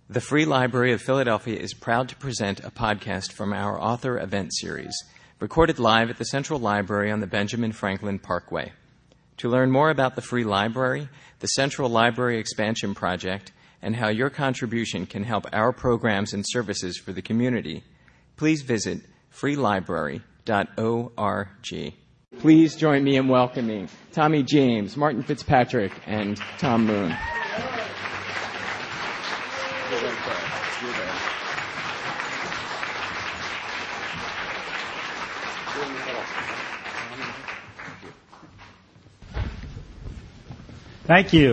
The Free Library of Philadelphia is proud to present a podcast from our author event series, recorded live at the Central Library on the Benjamin Franklin Parkway. To learn more about the Free Library, the Central Library Expansion Project, and how your contribution can help our programs and services for the community, please visit freelibrary.org. Please join me in welcoming Tommy James, Martin Fitzpatrick, and Tom Moon. Thank you.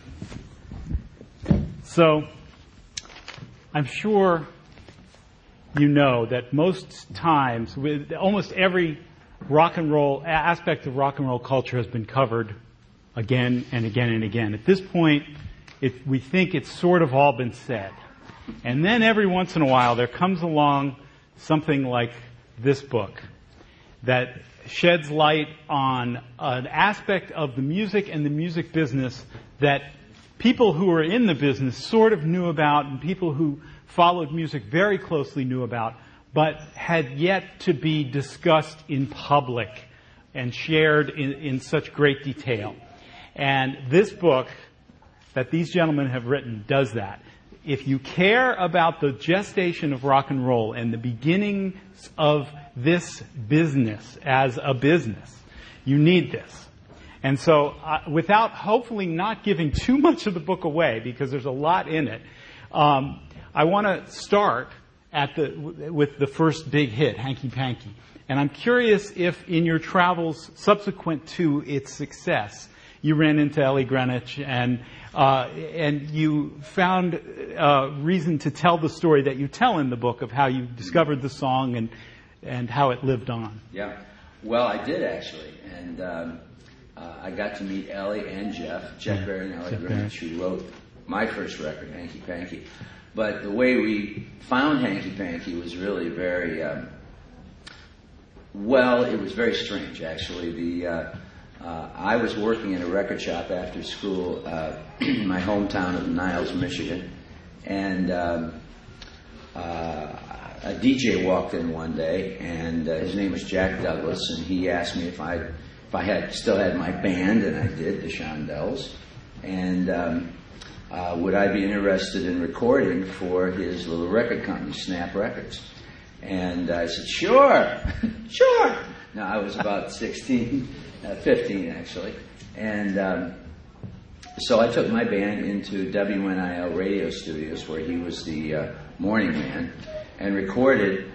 So, I'm sure you know that most times, with almost every rock and roll aspect of rock and roll culture has been covered again and again and again. At this point, we think it's sort of all been said. And then every once in a while, there comes along something like this book that sheds light on an aspect of the music and the music business that people who are in the business sort of knew about and people who followed music very closely knew about, but had yet to be discussed in public and shared in such great detail. And this book that these gentlemen have written does that. If you care about the gestation of rock and roll and the beginnings of this business as a business, you need this. And so, without hopefully not giving too much of the book away, because there's a lot in it, I want to start with the first big hit, Hanky Panky. And I'm curious if in your travels subsequent to its success, you ran into Ellie Greenwich and you found reason to tell the story that you tell in the book of how you discovered the song and how it lived on. Yeah, well, I did actually, and I got to meet Ellie and Jeff Berry and Ellie Greenwich, who wrote my first record, Hanky Panky. But the way we found Hanky Panky was really very, it was very strange, actually. I was working in a record shop after school in my hometown of Niles, Michigan, and a DJ walked in one day, and his name was Jack Douglas, and he asked me if I still had my band, and I did, the Shondells, and would I be interested in recording for his little record company, Snap Records? And I said, sure. Now, I was about 15 actually. And so I took my band into WNIL radio studios, where he was the morning man, and recorded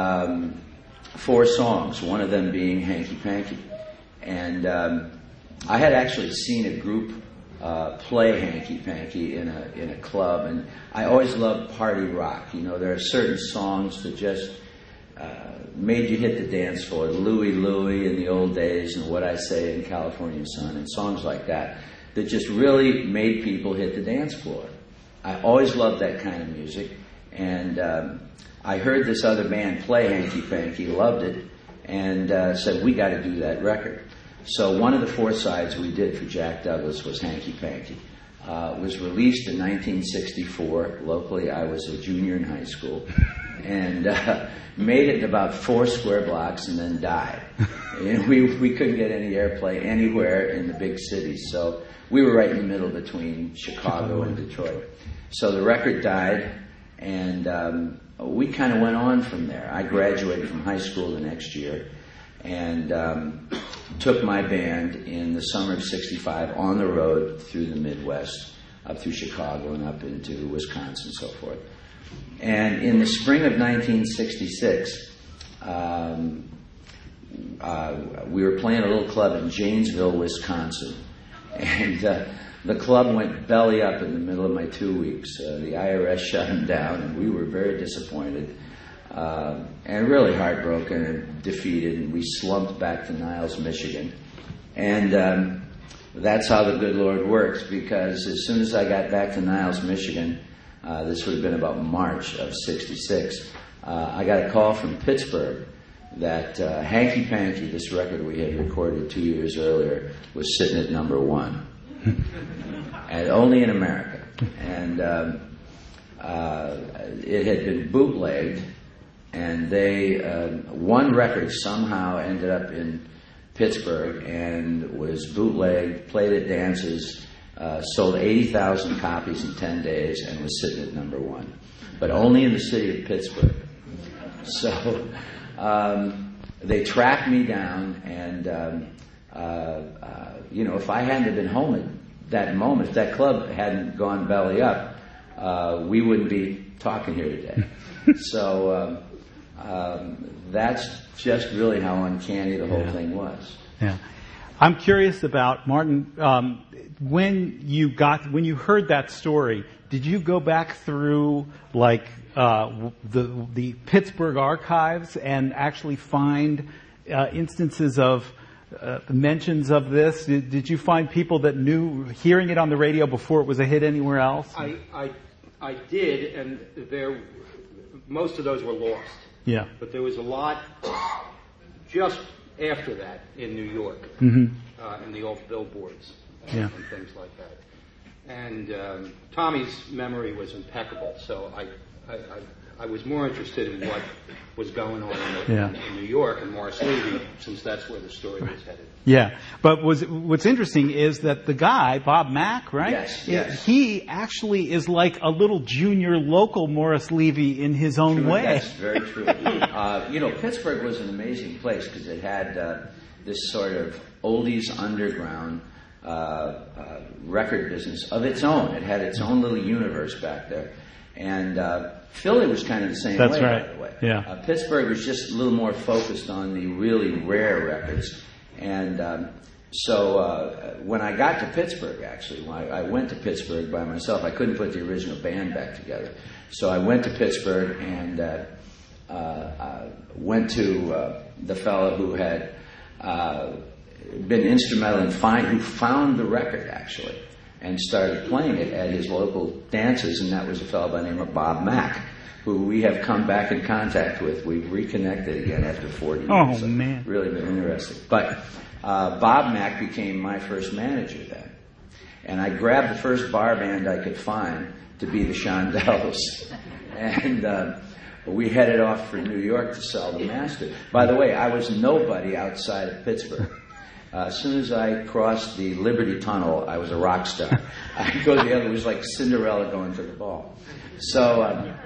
4 songs, one of them being Hanky Panky. And I had actually seen a group play Hanky Panky in a club, and I always loved party rock. You know, there are certain songs that just made you hit the dance floor. Louie Louie in the old days, and What I Say in California Sun, and songs like that just really made people hit the dance floor. I always loved that kind of music, and I heard this other band play Hanky Panky, loved it, and said, we got to do that record. So one of the 4 sides we did for Jack Douglas was Hanky Panky. It was released in 1964. Locally, I was a junior in high school, and made it in about 4 square blocks and then died. And we couldn't get any airplay anywhere in the big cities, so we were right in the middle between Chicago and Detroit. So the record died, and we kind of went on from there. I graduated from high school the next year, and took my band in the summer of '65 on the road through the Midwest, up through Chicago and up into Wisconsin and so forth. And in the spring of 1966, we were playing a little club in Janesville, Wisconsin. And the club went belly up in the middle of my 2 weeks. The IRS shut them down, and we were very disappointed. And really heartbroken and defeated, and we slumped back to Niles, Michigan. And that's how the good Lord works, because as soon as I got back to Niles, Michigan, this would have been about March of '66, I got a call from Pittsburgh that Hanky Panky, this record we had recorded 2 years earlier, was sitting at number 1. And only in America. And it had been bootlegged, and one record somehow ended up in Pittsburgh and was bootlegged, played at dances, sold 80,000 copies in 10 days, and was sitting at number one. But only in the city of Pittsburgh. So they tracked me down, and if I hadn't been home at that moment, if that club hadn't gone belly up, we wouldn't be talking here today. So that's just really how uncanny the whole thing was. Yeah, I'm curious about Martin. When you heard that story, did you go back through the Pittsburgh archives and actually find instances of mentions of this? Did you find people that knew, hearing it on the radio before it was a hit anywhere else? I did, and most of those were lost. Yeah. But there was a lot just after that in New York, mm-hmm. In the old billboards and things like that. And Tommy's memory was impeccable, so I was more interested in what was going on in New York and Morris Levy, since that's where the story was headed. Yeah, but what's interesting is that the guy, Bob Mack, right? Yes. He actually is like a little junior local Morris Levy in his own way. That's very true. Pittsburgh was an amazing place because it had this sort of oldies underground record business of its own. It had its own little universe back there. And Philly was kind of the same way, right. by the way. Yeah. Pittsburgh was just a little more focused on the really rare records. And so when I got to Pittsburgh, actually, when I went to Pittsburgh by myself, I couldn't put the original band back together. So I went to Pittsburgh and went to the fellow who had been instrumental in who found the record, actually, and started playing it at his local dances, and that was a fellow by the name of Bob Mack, who we have come back in contact with. We've reconnected again after 40 years. Oh, man. Really been interesting. But Bob Mack became my first manager then. And I grabbed the first bar band I could find to be the Shondells. And we headed off for New York to sell the master. By the way, I was nobody outside of Pittsburgh. As soon as I crossed the Liberty Tunnel, I was a rock star. I could go the other. It was like Cinderella going to the ball. So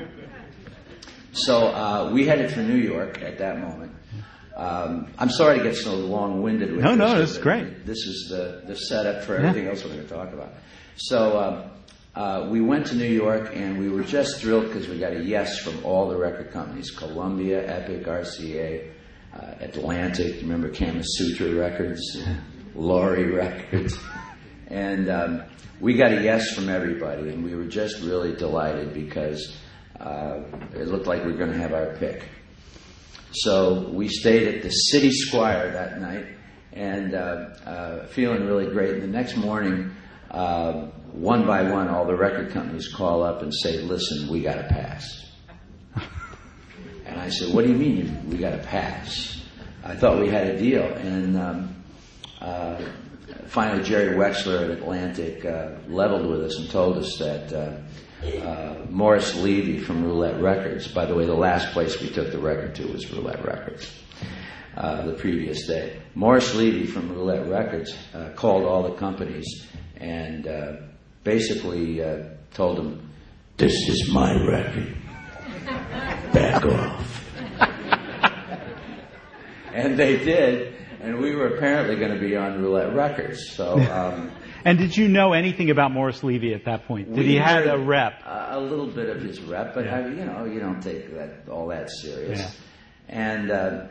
we headed for New York at that moment. I'm sorry to get so long-winded with this. No, this is great. This is the setup for everything else we're going to talk about. So we went to New York, and we were just thrilled because we got a yes from all the record companies: Columbia, Epic, RCA, Atlantic, remember Kamasutra Records, Laurie Records. And we got a yes from everybody, and we were just really delighted because it looked like we were going to have our pick. So we stayed at the City Squire that night and feeling really great. And the next morning, one by one, all the record companies call up and say, "Listen, we got to pass." And I said, "What do you mean we got to pass? I thought we had a deal." And finally, Jerry Wexler at Atlantic leveled with us and told us that Morris Levy from Roulette Records, by the way, the last place we took the record to was Roulette Records the previous day. Morris Levy from Roulette Records called all the companies and basically told them, "This is my record. Back off." And they did, and we were apparently going to be on Roulette Records. So, and did you know anything about Morris Levy at that point? Did he have a rep? A little bit of his rep, but you don't take that all that serious. Yeah. And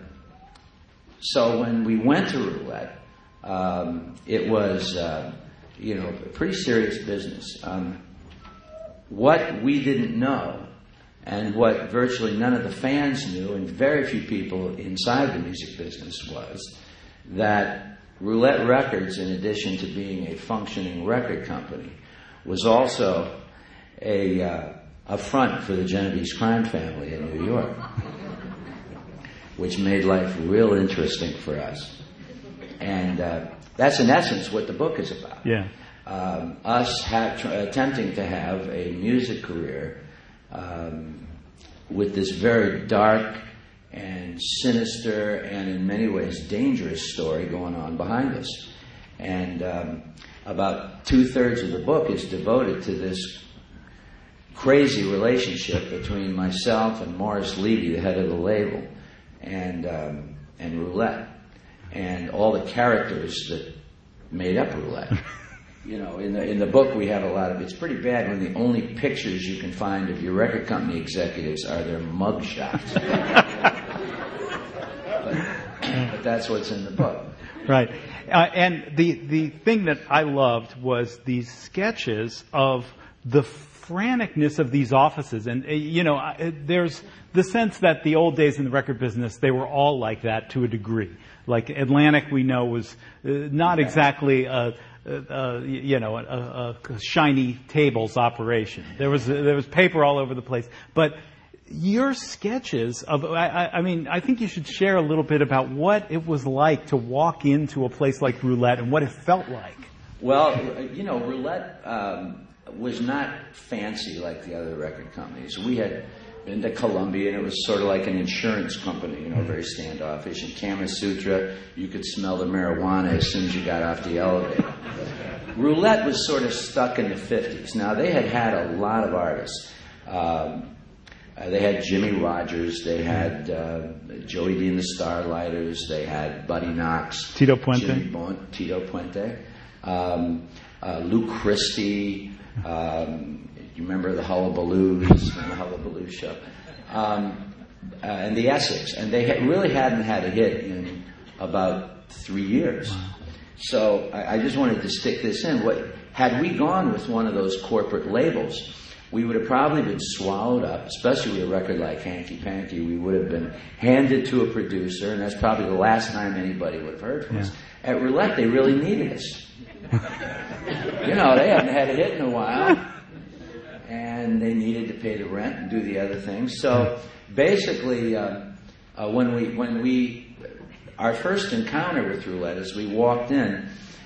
so when we went to Roulette, it was a pretty serious business. What we didn't know, and what virtually none of the fans knew, and very few people inside the music business, was that Roulette Records, in addition to being a functioning record company, was also a front for the Genovese crime family in New York, which made life real interesting for us. And that's in essence what the book is about. Yeah. Us attempting to have a music career with this very dark and sinister and in many ways dangerous story going on behind us. And about 2/3 of the book is devoted to this crazy relationship between myself and Morris Levy, the head of the label, and Roulette, and all the characters that made up Roulette. You know, in the book we have a lot of. It's pretty bad when the only pictures you can find of your record company executives are their mug shots. But that's what's in the book. Right. And the thing that I loved was these sketches of the franticness of these offices. And, there's the sense that the old days in the record business, they were all like that to a degree. Like Atlantic, we know, was not exactly a shiny tables operation. There was paper all over the place. But your sketches of, I think you should share a little bit about what it was like to walk into a place like Roulette and what it felt like. Well, Roulette was not fancy like the other record companies. We had been to Columbia, and it was sort of like an insurance company, very standoffish. In Kama Sutra, you could smell the marijuana as soon as you got off the elevator. Roulette was sort of stuck in the 50s. Now, they had a lot of artists. They had Jimmy Rogers, they had Joey D and the Starlighters, they had Buddy Knox, Tito Puente, Tito Puente, Lou Christie. You remember the Hullabaloos from the Hullabaloo Show, and the Essex, and they really hadn't had a hit in about 3 years. Wow. So I just wanted to stick this in. Had we gone with one of those corporate labels, we would have probably been swallowed up, especially with a record like Hanky Panky. We would have been handed to a producer, and that's probably the last time anybody would have heard from us. At Roulette, they really needed us. They hadn't had a hit in a while, and they needed to pay the rent and do the other things. So basically, when our first encounter with Roulette, as we walked in,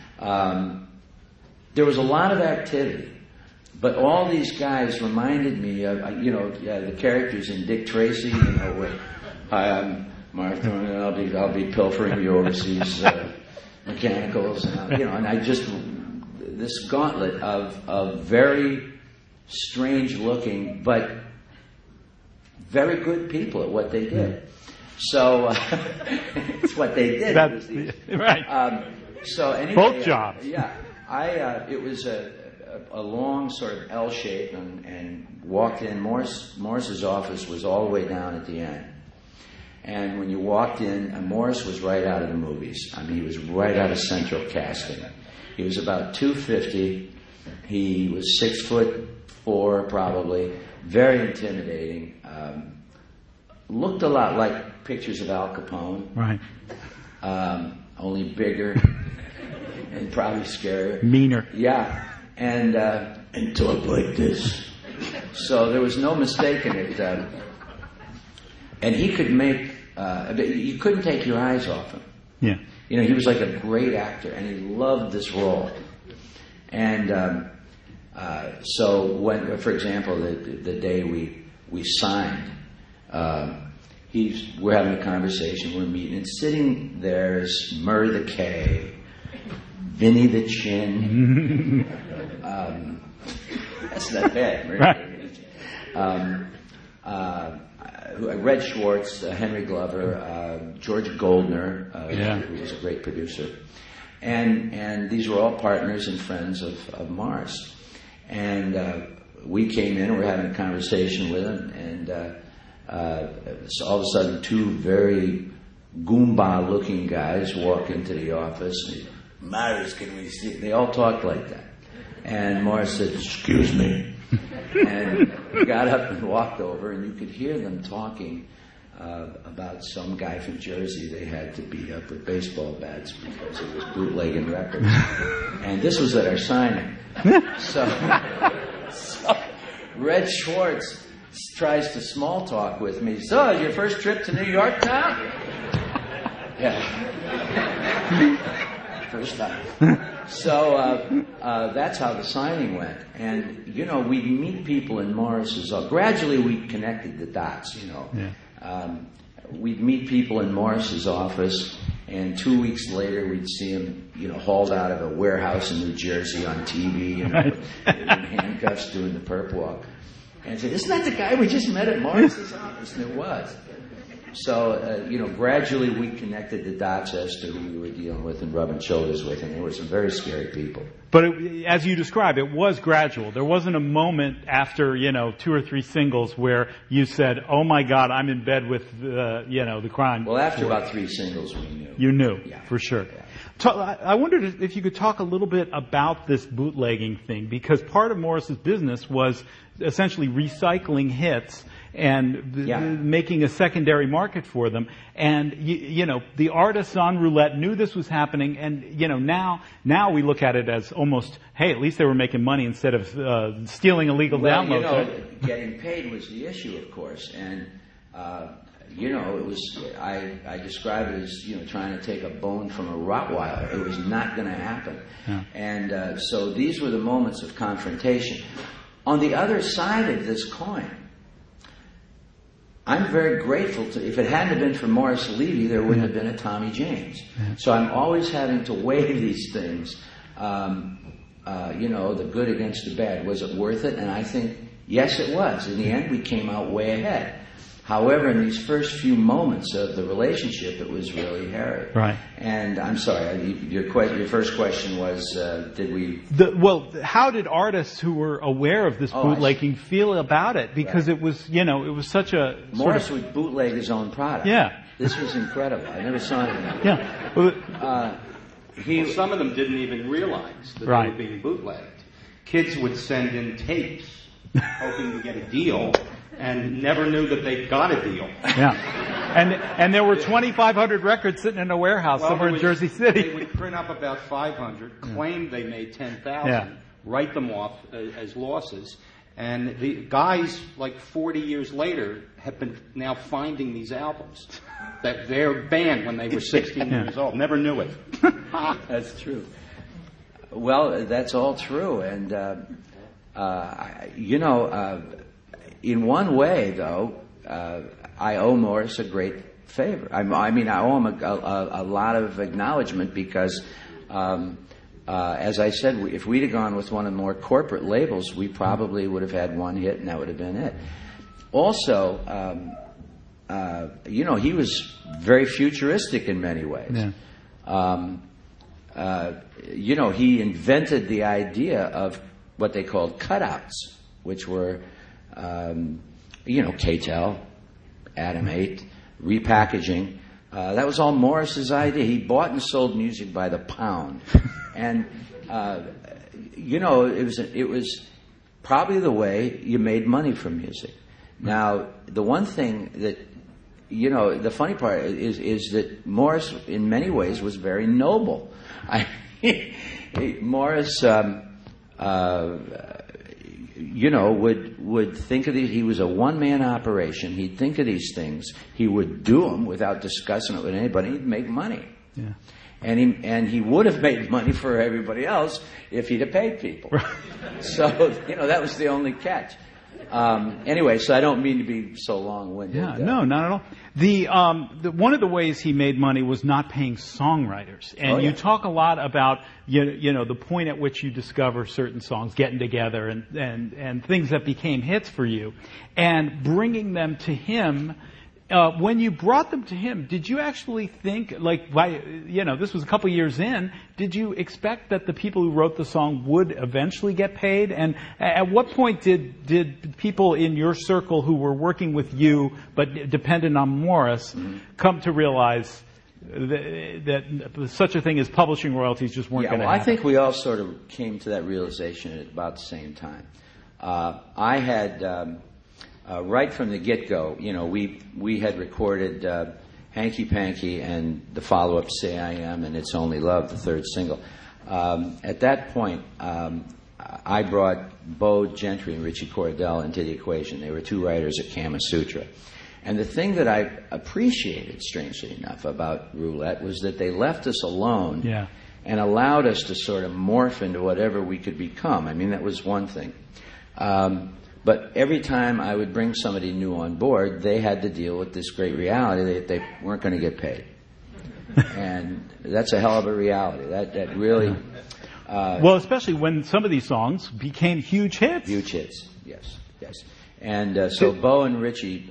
there was a lot of activity. But all these guys reminded me of, the characters in Dick Tracy, where, hi, I'm Martha, and I'll be pilfering the overseas mechanicals, and I just, this gauntlet of very strange-looking, but very good people at what they did. So, it's what they did. Right. So anyway, both jobs. It was a long sort of L shape, and walked in. Morris's office was all the way down at the end. And when you walked in, Morris was right out of the movies. I mean, he was right out of Central Casting. He was about 250. He was 6'4", probably. Very intimidating. Looked a lot like pictures of Al Capone. Right. Only bigger and probably scarier. Meaner. Yeah. And talk like this. So there was no mistaking it. And he could make, you couldn't take your eyes off him. Yeah. He was like a great actor, and he loved this role. And so when, for example, the day we signed, we're having a conversation, we're meeting, and sitting there is Murray the K, Vinny the Chin. That's not bad. Right. Red Schwartz, Henry Glover, George Goldner, who was a great producer. And these were all partners and friends of Morris. And we came in and we're having a conversation with him, and so all of a sudden two very Goomba-looking guys walk into the office. And, Morris, can we see? They all talked like that. And Morris said, "Excuse me." And got up and walked over, and you could hear them talking about some guy from Jersey they had to beat up with baseball bats because it was bootlegging records. And this was at our signing. So Red Schwartz tries to small talk with me. "So, your first trip to New York now?" Yeah. First time. So that's how the signing went. And, you know, we'd meet people in Morris's office. Gradually we connected the dots, you know. Yeah. We'd meet people in Morris's office, and 2 weeks later we'd see him, you know, hauled out of a warehouse in New Jersey on TV, you know, in handcuffs doing the perp walk. And said, "Isn't that the guy we just met at Morris's office?" And it was. So, you know, gradually we connected the dots as to who we were dealing with and rubbing shoulders with, and there were some very scary people. But as you described, it was gradual. There wasn't a moment after, you know, 2 or 3 singles where you said, "Oh my God, I'm in bed with, you know, the crime." Well, after about 3 singles, we knew. You knew, yeah, for sure. Yeah. I wondered if you could talk a little bit about this bootlegging thing, because part of Morris's business was essentially recycling hits and making a secondary market for them. And, you know, the artists on Roulette knew this was happening, and, you know, now we look at it as almost, hey, at least they were making money instead of stealing illegal downloads. You know, getting paid was the issue, of course, and, you know, it was, I describe it as, you know, trying to take a bone from a Rottweiler. It was not going to happen. Yeah. And so these were the moments of confrontation. On the other side of this coin, I'm very grateful to, if it hadn't been for Morris Levy, there wouldn't have been a Tommy James. So I'm always having to weigh these things, you know, the good against the bad. Was it worth it? And I think, yes, it was. In the end, we came out way ahead. However, in these first few moments of the relationship, it was really hairy. Right. And I'm sorry, your first question was, did we... how did artists who were aware of this bootlegging feel about it? Because it was, you know, it was such a... Morris would bootleg his own product. Yeah. This was incredible. I never saw anything like that. Yeah. Some of them didn't even realize that they were being bootlegged. Kids would send in tapes hoping to get a deal, and never knew that they got a deal. Yeah. And there were 2,500 records sitting in a warehouse somewhere in Jersey City. They would print up about 500, claim they made 10,000, write them off as losses, and the guys, like 40 years later, have been now finding these albums that their band when they were 16 years old. Never knew it. That's true. Well, that's all true, and you know, in one way, though, I owe Morris a great favor. I mean, I owe him a lot of acknowledgement because, as I said, if we'd have gone with one of the more corporate labels, we probably would have had one hit, and that would have been it. Also, you know, he was very futuristic in many ways. Yeah. You know, he invented the idea of what they called cutouts, which were, you know, K-Tel, Adam 8, repackaging. That was all Morris's idea. He bought and sold music by the pound. And, you know, it was probably the way you made money from music. Now, the one thing that, you know, the funny part is that Morris, in many ways, was very noble. Morris, you know, would think of these. He was a one-man operation. He'd think of these things. He would do them without discussing it with anybody. He'd make money. Yeah. And he would have made money for everybody else if he'd have paid people. So, you know, that was the only catch. Anyway, so I don't mean to be so long-winded. Yeah, no, not at all. One of the ways he made money was not paying songwriters, and you talk a lot about you know the point at which you discover certain songs, getting together, and things that became hits for you, and bringing them to him. When you brought them to him, did you actually think, like, you know, this was a couple years in, did you expect that the people who wrote the song would eventually get paid? And at what point did people in your circle who were working with you but dependent on Morris come to realize that such a thing as publishing royalties just weren't going to happen? I think we all sort of came to that realization at about the same time. I had... right from the get-go, you know, we had recorded Hanky Panky and the follow-up Say I Am and It's Only Love, the third single. At that point, I brought Bo Gentry and Richie Cordell into the equation. They were two writers at Kama Sutra. And the thing that I appreciated, strangely enough, about Roulette was that they left us alone and allowed us to sort of morph into whatever we could become. I mean, that was one thing. But every time I would bring somebody new on board, they had to deal with this great reality that they weren't going to get paid. And that's a hell of a reality. That really... well, especially when some of these songs became huge hits. Huge hits, yes. And so Bo and Richie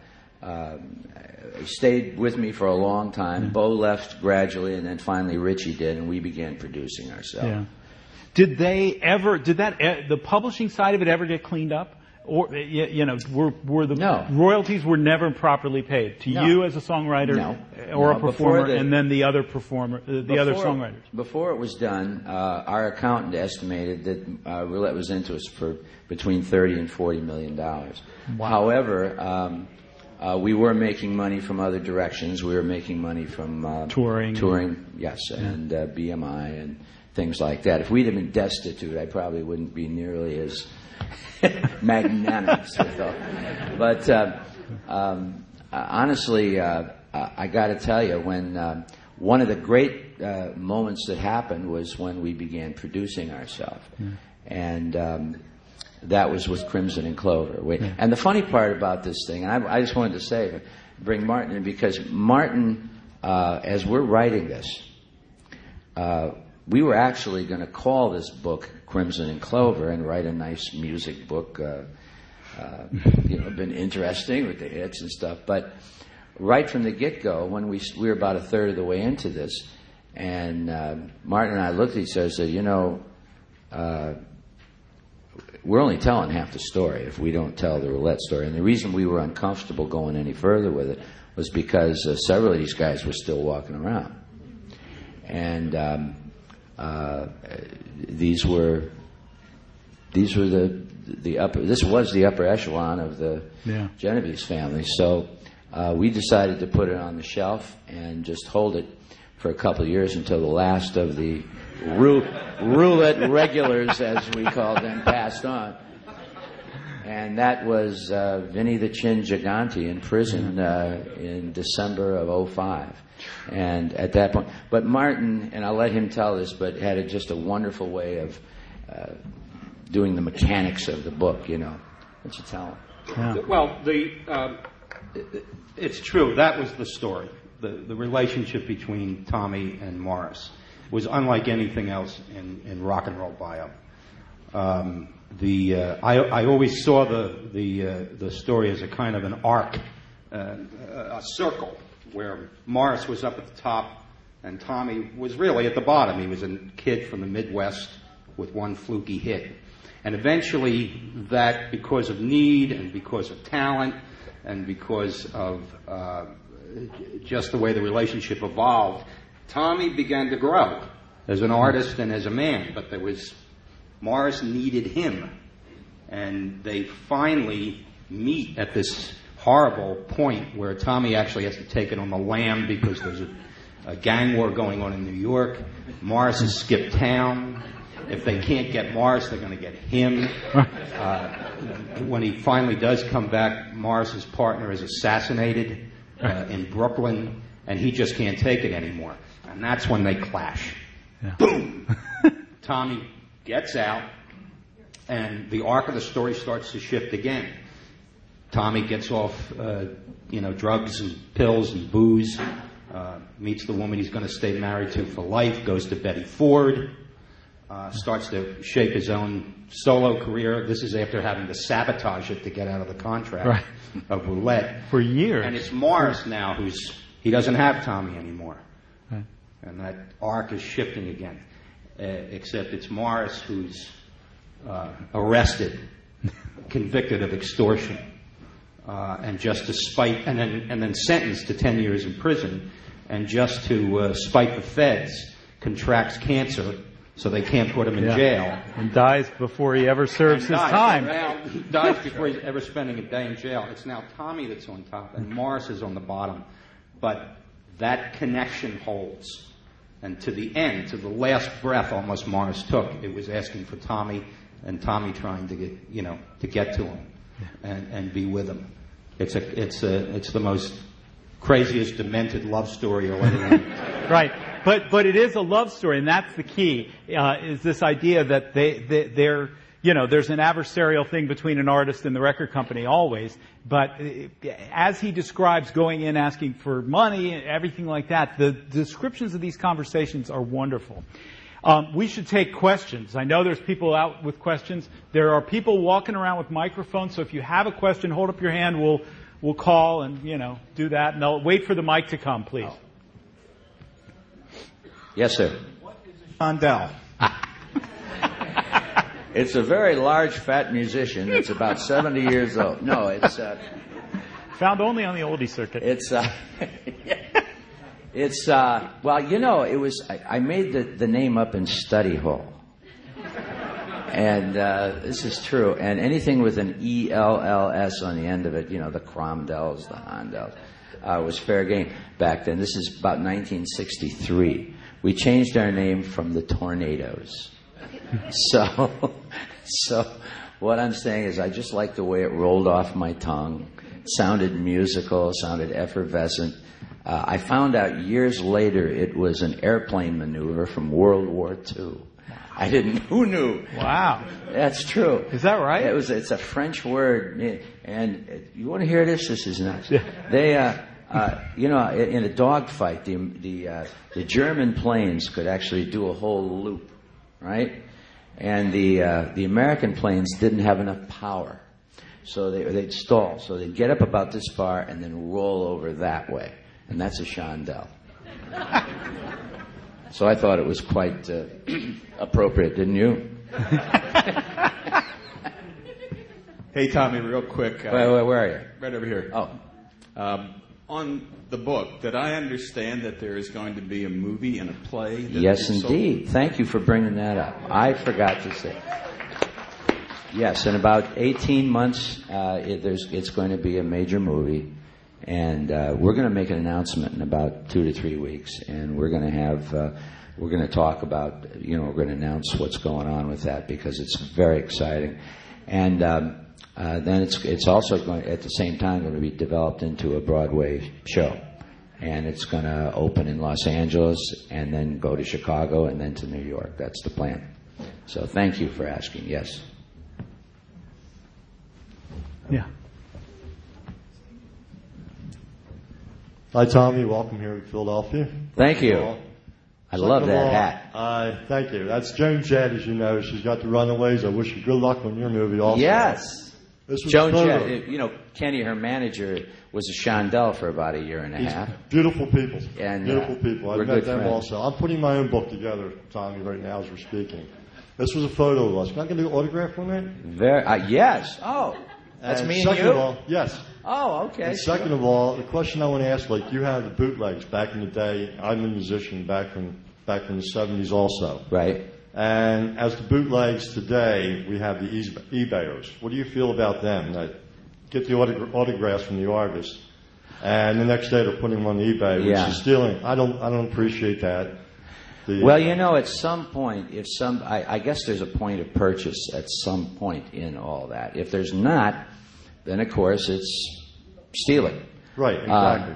stayed with me for a long time. Bo left gradually, and then finally Richie did, and we began producing ourselves. Yeah. Did the publishing side of it ever get cleaned up? Or, were the royalties were never properly paid to you as a songwriter or a performer, and then the other performer, other songwriters? Before it was done, our accountant estimated that Roulette was into us for between $30 and $40 million. Wow. However, we were making money from other directions. We were making money from touring, yes, and BMI and things like that. If we'd have been destitute, I probably wouldn't be nearly as magnanimous with all. But honestly, I got to tell you, when one of the great moments that happened was when we began producing ourselves, and that was with Crimson and Clover. And the funny part about this thing, and I just wanted to say, bring Martin in, because Martin, as we're writing this, we were actually going to call this book Crimson and Clover and write a nice music book, been interesting with the hits and stuff. But right from the get-go, when we were about a third of the way into this, and Martin and I looked at each other and said, we're only telling half the story if we don't tell the Roulette story. And the reason we were uncomfortable going any further with it was because several of these guys were still walking around. And this was the upper echelon of the Genovese family. So we decided to put it on the shelf and just hold it for a couple of years until the last of the Roulette regulars, as we called them, passed on. And that was Vinny the Chin Gigante in prison in December of 2005. And at that point, but Martin, and I'll let him tell this, but had just a wonderful way of doing the mechanics of the book, Why don't you tell him? Yeah. Well, it's true. That was the story. The relationship between Tommy and Morris was unlike anything else in rock and roll bio. I always saw the story as a kind of an arc, a circle, where Morris was up at the top and Tommy was really at the bottom. He was a kid from the Midwest with one fluky hit. And eventually that, because of need and because of talent and because of just the way the relationship evolved, Tommy began to grow as an artist and as a man. But Morris needed him. And they finally meet at this horrible point where Tommy actually has to take it on the lam because there's a gang war going on in New York. Morris has skipped town. If they can't get Morris, they're going to get him. When he finally does come back, Morris's partner is assassinated in Brooklyn, and he just can't take it anymore. And that's when they clash. Yeah. Boom! Tommy gets out, and the arc of the story starts to shift again. Tommy gets off, drugs and pills and booze, meets the woman he's going to stay married to for life, goes to Betty Ford, starts to shape his own solo career. This is after having to sabotage it to get out of the contract of Roulette. For years. And it's Morris now he doesn't have Tommy anymore. Right. And that arc is shifting again. Except it's Morris who's arrested, convicted of extortion. And just to spite, and then sentenced to 10 years in prison, and just to spite the feds, contracts cancer, so they can't put him in jail. And dies before he ever serves his time. He dies before he's ever spending a day in jail. It's now Tommy that's on top, and Morris is on the bottom. But that connection holds. And to the end, to the last breath almost Morris took, it was asking for Tommy, and Tommy trying to get to him. And be with him. It's the most craziest, demented love story you'll ever read. Right. but it is a love story, and that's the key. Is this idea that they're there's an adversarial thing between an artist and the record company always. But as he describes going in asking for money and everything like that, the descriptions of these conversations are wonderful. We should take questions. I know there's people out with questions. There are people walking around with microphones. So if you have a question, hold up your hand. We'll call and do that. And I'll wait for the mic to come, please. Yes, sir. What is a chandelle? It's a very large, fat musician. It's about 70 years old. No, it's found only on the oldie circuit. It was. I made the name up in study hall, and this is true. And anything with an ELLS on the end of it, the Cromdells, the Hondells, was fair game back then. This is about 1963. We changed our name from the Tornadoes. So what I'm saying is I just like the way it rolled off my tongue. It sounded musical, sounded effervescent. I found out years later it was an airplane maneuver from World War II. I didn't. Who knew? Wow, that's true. Is that right? It's a French word, and you want to hear this? This is nuts. They, in a dogfight, the German planes could actually do a whole loop, right? And the American planes didn't have enough power, so they'd stall. So they'd get up about this far and then roll over that way. And that's a chandelle. So I thought it was quite appropriate, didn't you? Hey, Tommy, real quick. Where are you? Right over here. Oh. On the book, did I understand that there is going to be a movie and a play? Yes, indeed. Thank you for bringing that up. I forgot to say. Yes, in about 18 months, it's going to be a major movie. And we're going to make an announcement in about 2 to 3 weeks, and we're going to have we're going to talk about we're going to announce what's going on with that because it's very exciting, and then it's also going at the same time going to be developed into a Broadway show, and it's going to open in Los Angeles and then go to Chicago and then to New York. That's the plan. So thank you for asking. Yes. Yeah. Hi, Tommy. Welcome here to Philadelphia. Thank you. I love that hat. Thank you. That's Joan Jett, as you know. She's got the Runaways. I wish you good luck on your movie also. Yes. Joan Jett, Kenny, her manager, was a chandelle for about a year and a half. Beautiful people. And, beautiful people. I've met them also. I'm putting my own book together, Tommy, right now as we're speaking. This was a photo of us. Can I get an autograph on that? Yes. Oh. That's me and you? Second of all, yes. Oh, okay. And second of all, the question I want to ask, you had the bootlegs back in the day. I'm a musician back from the 70s also. Right. And as the bootlegs today, we have the eBayers. What do you feel about them? That get the autographs from the artist, and the next day they're putting them on eBay, which is stealing. I don't appreciate that. At some point, I guess there's a point of purchase at some point in all that. If there's not, then of course it's stealing. Right, exactly.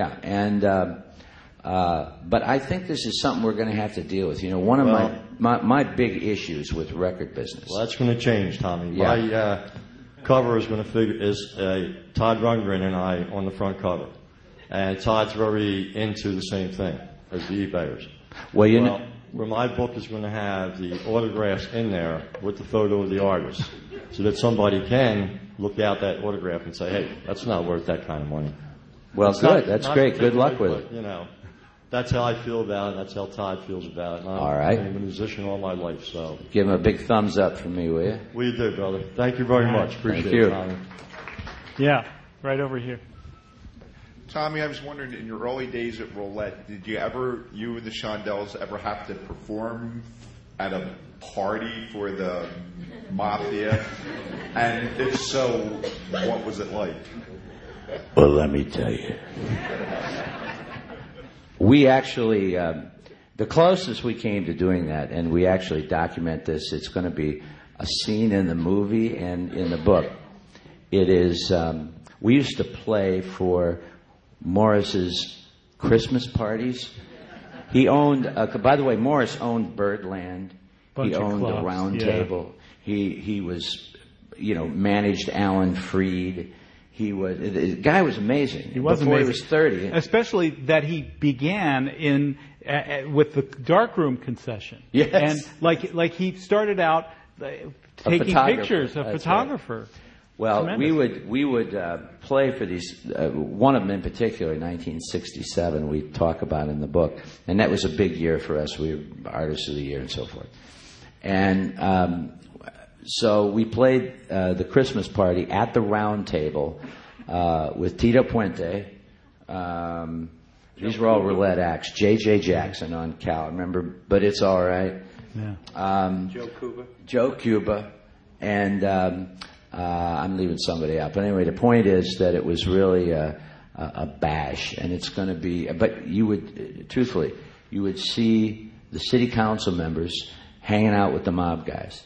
But I think this is something we're going to have to deal with. One of my big issues with record business. Well, that's going to change, Tommy. Yeah. My cover is going to is Todd Rundgren and I on the front cover, and Todd's very into the same thing as the eBayers. Where my book is going to have the autographs in there with the photo of the artist, so that somebody can look out that autograph and say, "Hey, that's not worth that kind of money." Well, good. That's great. Good luck with it. That's how I feel about it. That's how Todd feels about it. All right. I've been a musician all my life, so give him a big thumbs up from me, will you? We do, brother. Thank you very much. Appreciate it, Tommy. Yeah, right over here. Tommy, I was wondering, in your early days at Roulette, did you and the Shondells ever have to perform at a party for the Mafia? And if so, what was it like? Well, let me tell you. We actually, the closest we came to doing that, and we actually document this, it's going to be a scene in the movie and in the book. It is, we used to play for Morris's Christmas parties. He owned, by the way, Morris owned Birdland. He owned the Round Table. He was, managed Alan Freed. The guy was amazing. He was before amazing. He was 30. Especially that he began with the darkroom concession. Yes. And like he started out taking pictures, a photographer. Right. Well, Tremendous. we would play for these. One of them in particular, 1967, we talk about in the book, and that was a big year for us. We were Artists of the Year and so forth. And so we played the Christmas party at the Round Table with Tito Puente. These were all roulette acts. J.J. Jackson on Cal, remember? But It's All Right. Yeah. Joe Cuba. And I'm leaving somebody out. But anyway, the point is that it was really a bash. And it's going to be... But you would, truthfully, you would see the city council members hanging out with the mob guys.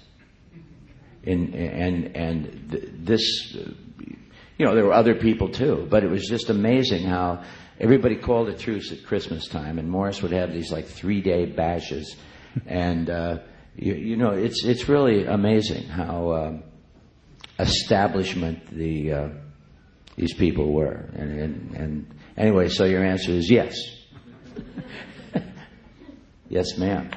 This, there were other people too, but it was just amazing how everybody called a truce at Christmas time, and Morris would have these 3-day bashes, and it's really amazing how establishment these people were, and anyway, so your answer is yes. Yes, ma'am.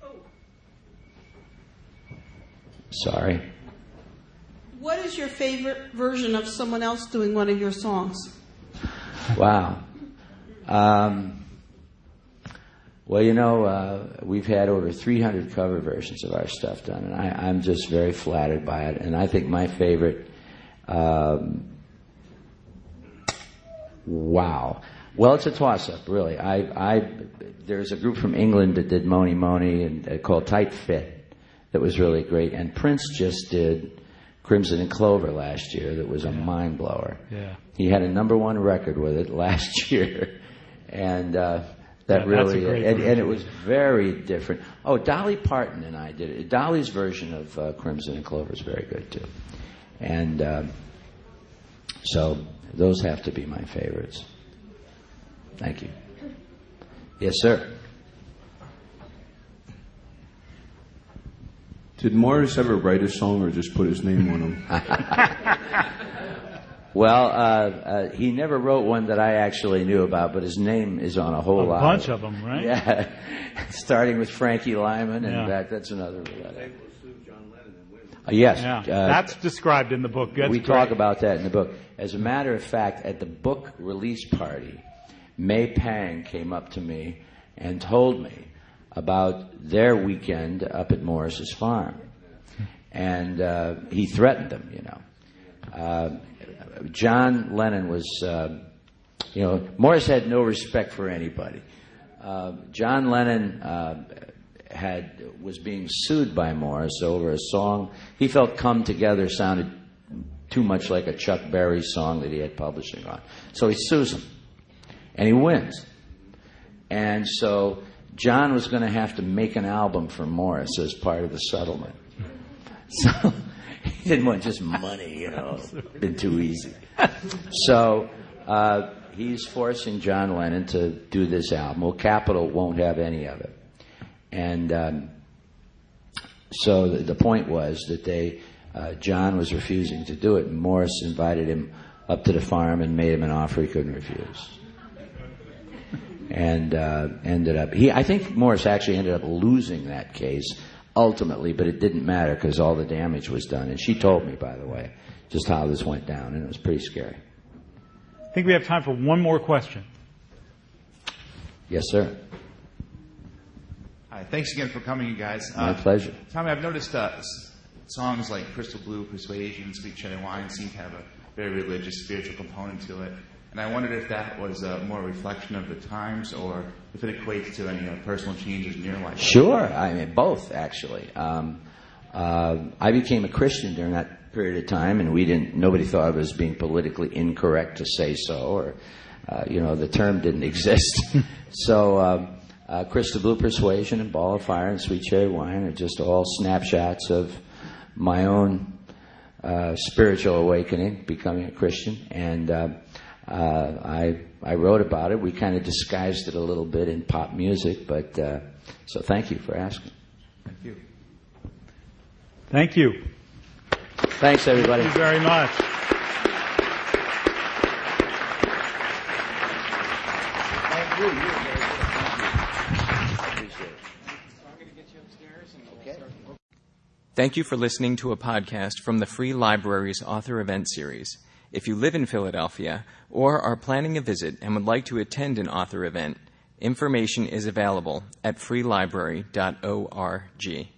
Sorry. What is your favorite version of someone else doing one of your songs? Wow. Well, we've had over 300 cover versions of our stuff done, and I'm just very flattered by it. And I think my favorite, wow. Well, it's a toss-up, really. There's a group from England that did Moni Moni and called Tight Fit that was really great, and Prince just did Crimson and Clover last year that was a mind blower. Yeah. He had a #1 record with it last year, and really, and it was very different. Oh, Dolly Parton and I did it. Dolly's version of Crimson and Clover is very good too, and so those have to be my favorites. Thank you. Yes, sir. Did Morris ever write a song or just put his name on them? Well, he never wrote one that I actually knew about, but his name is on a whole lot. A bunch of them, right? Yeah. Starting with Frankie Lyman, and that's another. Yes. Yeah. That's described in the book. We talk about that in the book. As a matter of fact, at the book release party, May Pang came up to me and told me about their weekend up at Morris's farm. And he threatened them, John Lennon was, Morris had no respect for anybody. John Lennon was being sued by Morris over a song he felt Come Together sounded too much like a Chuck Berry song that he had publishing on. So he sues him. And he wins. And so John was going to have to make an album for Morris as part of the settlement. So he didn't want just money, been too easy. So he's forcing John Lennon to do this album. Well, Capitol won't have any of it. And so the point was that John was refusing to do it, and Morris invited him up to the farm and made him an offer he couldn't refuse. And I think Morris actually ended up losing that case ultimately, but it didn't matter because all the damage was done. And she told me, by the way, just how this went down, and it was pretty scary. I think we have time for one more question. Yes, sir. Hi, thanks again for coming, you guys. My pleasure. Tommy, I've noticed songs like Crystal Blue, Persuasion, Sweet Cherry Wine seem to have a very religious, spiritual component to it. And I wondered if that was more a reflection of the times or if it equates to any personal changes in your life. Sure. I mean, both, actually. I became a Christian during that period of time, and nobody thought it was being politically incorrect to say so, or, the term didn't exist. So, Crystal Blue, Persuasion, and Ball of Fire, and Sweet Cherry Wine are just all snapshots of my own spiritual awakening, becoming a Christian. And I wrote about it. We kind of disguised it a little bit in pop music, but so thank you for asking. Thank you. Thank you. Thanks, everybody. Thank you very much. Thank you. Thank you for listening to a podcast from the Free Library's Author Event Series. If you live in Philadelphia or are planning a visit and would like to attend an author event, information is available at freelibrary.org.